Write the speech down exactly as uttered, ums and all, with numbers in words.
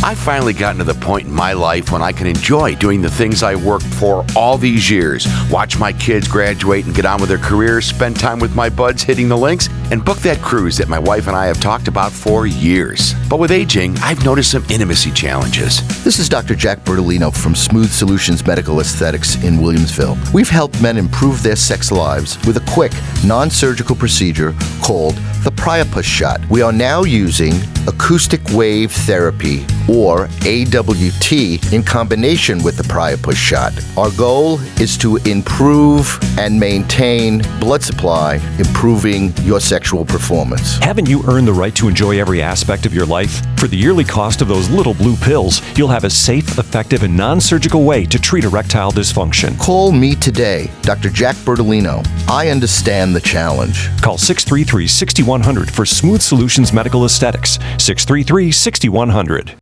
I've finally gotten to the point in my life when I can enjoy doing the things I worked for all these years. Watch my kids graduate and get on with their careers, spend time with my buds hitting the links, and book that cruise that my wife and I have talked about for years. But with aging, I've noticed some intimacy challenges. This is Doctor Jack Bertolino from Smooth Solutions Medical Aesthetics in Williamsville. We've helped men improve their sex lives with a quick, non-surgical procedure called the Priapus shot. We are now using acoustic wave therapy, or A W T, in combination with the Priapus shot. Our goal is to improve and maintain blood supply, improving your sexual performance. Haven't you earned the right to enjoy every aspect of your life? For the yearly cost of those little blue pills, you'll have a safe, effective, and non-surgical way to treat erectile dysfunction. Call me today, Doctor Jack Bertolino. I understand the challenge. Call six three three, six one zero zero for Smooth Solutions Medical Aesthetics, six three three, six one zero zero.